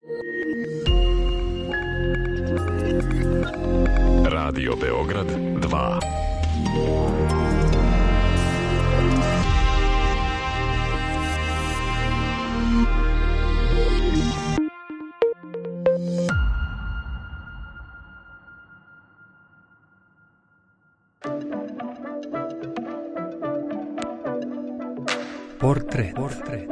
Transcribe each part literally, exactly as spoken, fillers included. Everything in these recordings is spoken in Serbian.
Radio Beograd dva. Portret. Portret.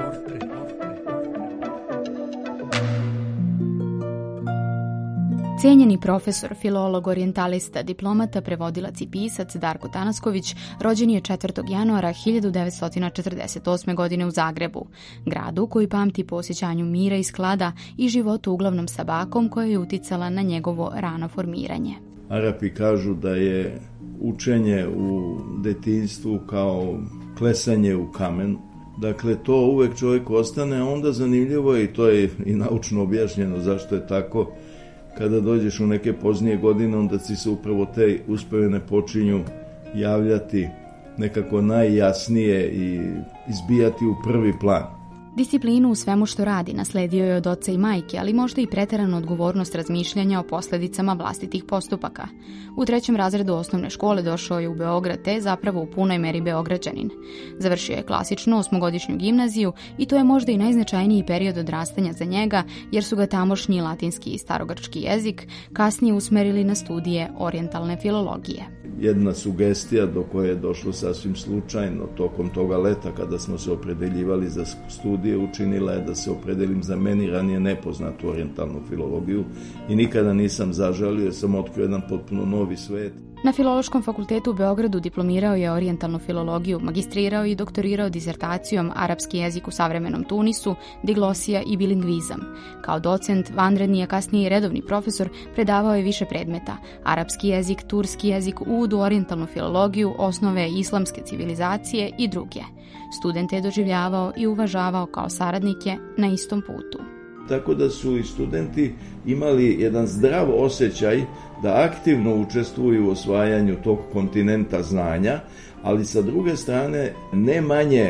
Cijenjeni profesor, filolog, orijentalista, diplomata, prevodilac i pisac Darko Tanasković rođen je četvrtog januara hiljadu devetsto četrdeset osme. godine u Zagrebu, gradu koji pamti po osjećanju mira i sklada i životu uglavnom sa bakom koja je uticala na njegovo rano formiranje. Arapi kažu da je učenje u detinjstvu kao klesanje u kamen. Dakle, to uvek čovjek ostane, a onda zanimljivo je, i to je i naučno objašnjeno zašto je tako, kada dođeš u neke poznije godine, onda ti se upravo te uspomene počinju javljati nekako najjasnije i izbijati u prvi plan. Disciplinu u svemu što radi nasledio je od oca i majke, ali možda i preteranu odgovornost razmišljanja o posljedicama vlastitih postupaka. U trećem razredu osnovne škole došao je u Beograd, te zapravo u punoj meri Beograđanin. Završio je klasičnu osmogodišnju gimnaziju i to je možda i najznačajniji period odrastanja za njega, jer su ga tamošnji latinski i starogrčki jezik kasnije usmerili na studije orijentalne filologije. Jedna sugestija do koje je došlo sasvim slučajno tokom toga leta kada smo se opredeljivali za studije učinila je da se opredelim za meni ranije nepoznatu orijentalnu filologiju i nikada nisam zažalio jer sam otkrio jedan potpuno novi svet. Na Filološkom fakultetu u Beogradu diplomirao je orijentalnu filologiju, magistrirao i doktorirao disertacijom arapski jezik u savremenom Tunisu, diglosija i bilingvizam. Kao docent, vanredni, a kasnije i redovni profesor, predavao je više predmeta: arapski jezik, turski jezik, uvod u orijentalnu filologiju, osnove islamske civilizacije i druge. Studente je doživljavao i uvažavao kao saradnike na istom putu. Tako da su i studenti imali jedan zdrav osjećaj da aktivno učestvuju u osvajanju tog kontinenta znanja, ali sa druge strane ne manje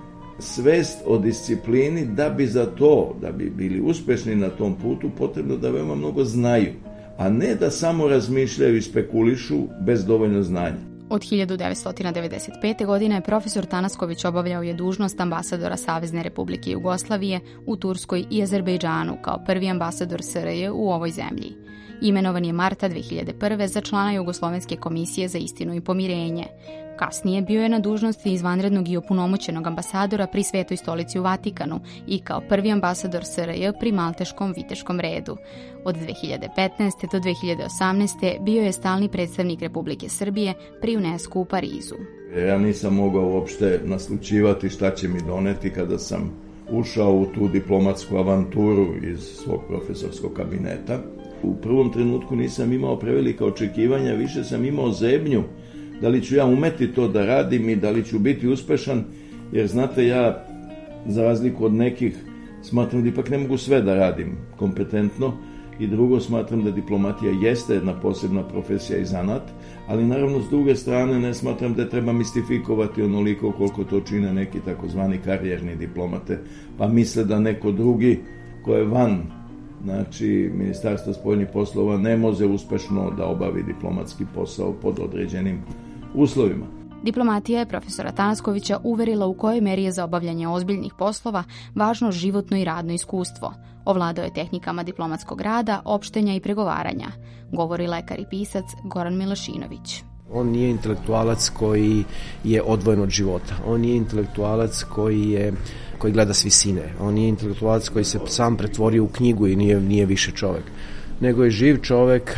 svest o disciplini da bi za to, da bi bili uspešni na tom putu, potrebno da veoma mnogo znaju, a ne da samo razmišljaju i spekulišu bez dovoljno znanja. Od hiljadu devetsto devedeset pete. godine profesor Tanasković obavljao je dužnost ambasadora Savezne Republike Jugoslavije u Turskoj i Azerbejdžanu kao prvi ambasador S R J u ovoj zemlji. Imenovan je marta dve hiljade prve. za člana Jugoslovenske komisije za istinu i pomirenje. Kasnije bio je na dužnosti izvanrednog i opunomoćenog ambasadora pri Svetoj stolici u Vatikanu i kao prvi ambasador S R J pri Malteškom viteškom redu. Od dve hiljade petnaeste. do dve hiljade osamnaeste. bio je stalni predstavnik Republike Srbije pri UNESCO u Parizu. Ja nisam mogao uopšte naslućivati šta će mi doneti kada sam ušao u tu diplomatsku avanturu iz svog profesorskog kabineta. U prvom trenutku nisam imao prevelika očekivanja, više sam imao zebnju da li ću ja umeti to da radim i da li ću biti uspešan, jer znate, ja za razliku od nekih smatram da ipak ne mogu sve da radim kompetentno, i drugo, smatram da diplomatija jeste jedna posebna profesija i zanat, ali naravno s druge strane ne smatram da treba mistifikovati onoliko koliko to čine neki takozvani karijerni diplomate, pa misle da neko drugi ko je van, znači Ministarstvo spoljnih poslova, ne može uspešno da obavi diplomatski posao pod određenim uslovima. Diplomatija je profesora Tanaskovića uverila u kojoj meri je za obavljanje ozbiljnih poslova važno životno i radno iskustvo. Ovladao je tehnikama diplomatskog rada, opštenja i pregovaranja, govori lekar i pisac Goran Milošinović. On nije intelektualac koji je odvojen od života. On nije intelektualac koji je koji gleda s visine. On nije intelektualac koji se sam pretvorio u knjigu i nije, nije više čovjek. Nego je živ čovjek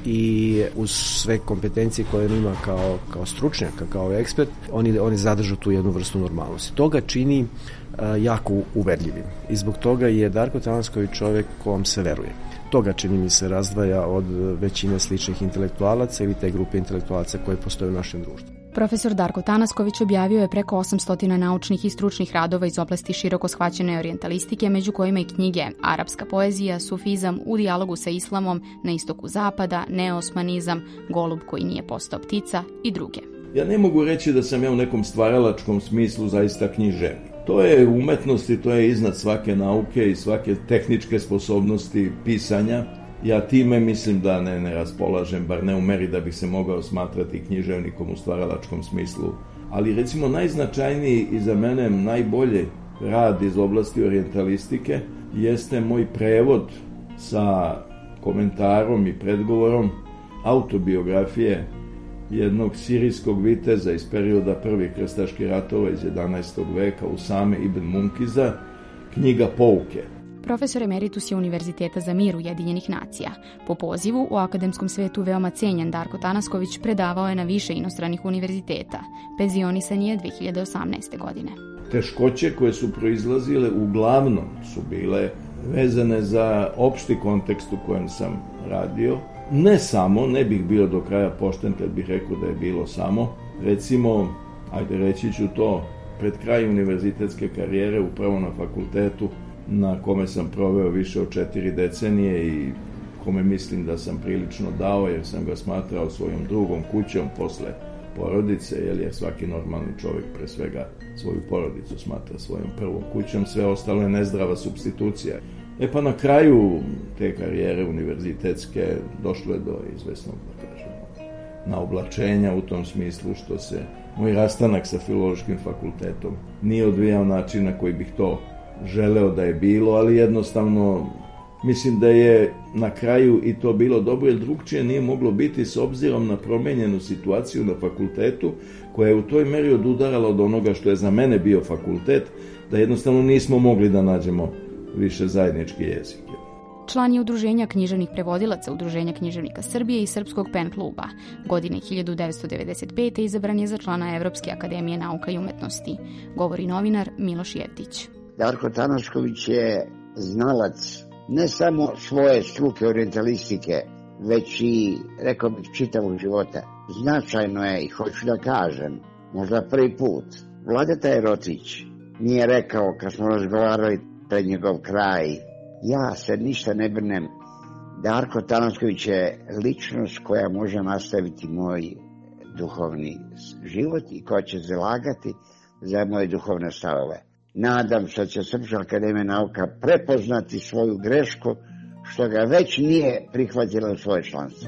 i uz sve kompetencije koje on ima kao, kao stručnjaka, kao ekspert, on je, on je zadržao tu jednu vrstu normalnosti. To ga čini jako uverljivim. I zbog toga je Darko Tanasković čovjek kom se veruje. Toga, čini mi se, razdvaja od većine sličnih intelektualaca ili te grupe intelektualaca koje postoje u našem društvu. Profesor Darko Tanasković objavio je preko osamsto naučnih i stručnih radova iz oblasti široko shvaćene orijentalistike, među kojima i knjige Arapska poezija, Sufizam u dijalogu sa islamom, Na istoku zapada, Neosmanizam, Golub koji nije postao ptica i druge. Ja ne mogu reći da sam ja u nekom stvaralačkom smislu zaista književnik. To je umetnost i to je iznad svake nauke i svake tehničke sposobnosti pisanja. Ja time mislim da ne, ne raspolažem, bar ne u meri da bih se mogao smatrati književnikom u stvaralačkom smislu. Ali recimo najznačajniji i za mene najbolji rad iz oblasti orijentalistike jeste moj prevod sa komentarom i predgovorom autobiografije jednog sirijskog viteza iz perioda prvih krstaških ratova iz jedanaestog veka, Usame ibn Munkiza, knjiga Pouke. Profesor emeritus je Univerziteta za mir Ujedinjenih nacija. Po pozivu u akademskom svetu veoma cenjen Darko Tanasković predavao je na više inostranih univerziteta. Penzionisan je dve hiljade osamnaeste. godine. Teškoće koje su proizlazile uglavnom su bile vezane za opšti kontekst u kojem sam radio. Ne samo, ne bih bio do kraja pošten kad bih rekao da je bilo samo. Recimo, ajde reći ću to, pred kraj univerzitetske karijere upravo na fakultetu na kome sam proveo više od četiri decenije i kome mislim da sam prilično dao jer sam ga smatrao svojom drugom kućom posle porodice, jer svaki normalni čovjek pre svega svoju porodicu smatra svojom prvom kućom, sve ostalo je nezdrava supstitucija. E pa na kraju te karijere univerzitetske došlo je do izvesnog, da kažemo, naoblačenja u tom smislu što se moj rastanak sa Filološkim fakultetom nije odvijao način na koji bih to želeo da je bilo, ali jednostavno mislim da je na kraju i to bilo dobro, jer drugčije nije moglo biti s obzirom na promenjenu situaciju na fakultetu, koja je u toj meri odudarala od onoga što je za mene bio fakultet, da jednostavno nismo mogli da nađemo više zajednički jezik. Član je Udruženja književnih prevodilaca, Udruženja književnika Srbije i Srpskog pen kluba. Godine hiljadu devetsto devedeset pete. izabran je za člana Evropske akademije nauka i umetnosti. Govori novinar Miloš Jevtić. Darko Tanasković je znalac ne samo svoje struke orijentalistike, već i, rekao bih, čitavog života. Značajno je, i hoću da kažem, možda prvi put, Vladeta Erotić mi je rekao, kad smo razgovarali pred njegov kraj, ja se ništa ne brinem, Darko Tanasković je ličnost koja može nastaviti moj duhovni život i koja će zalagati za moje duhovne stavove. Nadam se da će Srpska akademija nauka prepoznati svoju grešku, što ga već nije prihvatila u svoje članstvo.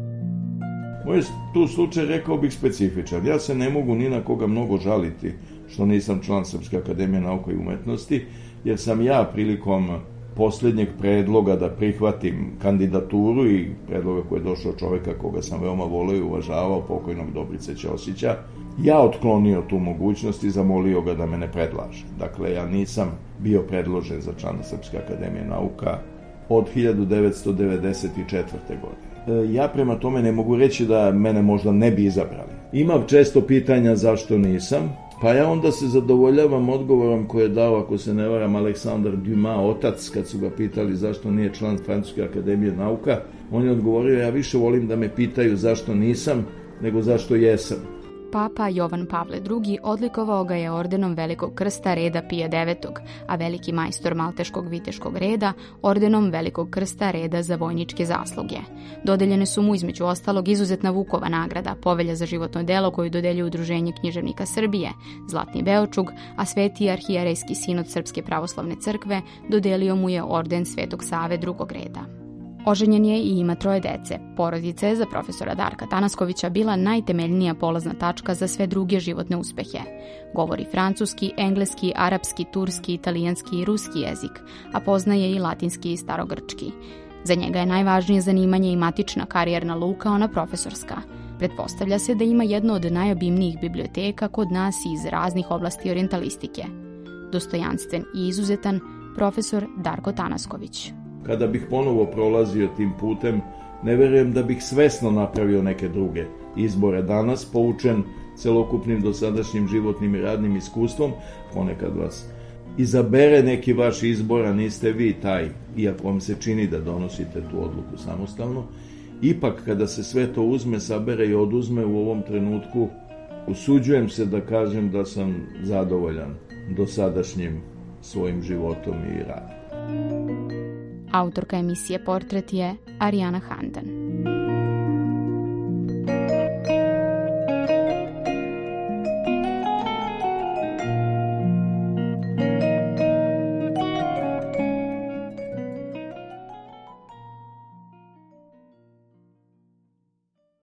Moj tu slučaj, rekao bih, specifičan. Ja se ne mogu ni na koga mnogo žaliti što nisam član Srpske akademije nauka i umetnosti, jer sam ja prilikom posljednjeg predloga da prihvatim kandidaturu i predloga koji je došao čoveka koga sam veoma voleo i uvažavao, pokojnog Dobrice Ćosića, ja otklonio tu mogućnost i zamolio ga da me ne predlaže. Dakle, ja nisam bio predložen za člana Srpske akademije nauka od hiljadu devetsto devedeset četvrte. godine. Ja prema tome ne mogu reći da mene možda ne bi izabrali. Imam često pitanja zašto nisam, pa ja onda se zadovoljavam odgovorom koje je dao, ako se ne varam, Aleksandar Dumas, otac, kad su ga pitali zašto nije član Francuske akademije nauka. On je odgovorio, ja više volim da me pitaju zašto nisam, nego zašto jesam. Papa Jovan Pavle drugi odlikovao ga je ordenom Velikog krsta reda Pija devetog, a veliki majstor Malteškog viteškog reda ordenom Velikog krsta reda za vojničke zasluge. Dodeljene su mu između ostalog izuzetna Vukova nagrada, Povelja za životno delo koju dodeljuje Udruženje književnika Srbije, Zlatni Beočug, a Sveti arhijerejski sinod Srpske pravoslavne crkve dodelio mu je orden Svetog Save drugog reda. Oženjen je i ima troje dece. Porodica je za profesora Darka Tanaskovića bila najtemeljnija polazna tačka za sve druge životne uspehe. Govori francuski, engleski, arapski, turski, italijanski i ruski jezik, a poznaje i latinski i starogrčki. Za njega je najvažnije zanimanje i matična karijerna luka, ona profesorska. Pretpostavlja se da ima jednu od najobimnijih biblioteka kod nas iz raznih oblasti orijentalistike. Dostojanstven i izuzetan profesor Darko Tanasković. Kada bih ponovo prolazio tim putem, ne verujem da bih svesno napravio neke druge izbore. Danas, poučen celokupnim dosadašnjim životnim i radnim iskustvom, ponekad vas izabere neki vaš izbor, a niste vi taj, iako vam se čini da donosite tu odluku samostalno. Ipak, kada se sve to uzme, sabere i oduzme u ovom trenutku, usuđujem se da kažem da sam zadovoljan dosadašnjim svojim životom i radom. Autorka emisije Portret je Arijana Handan.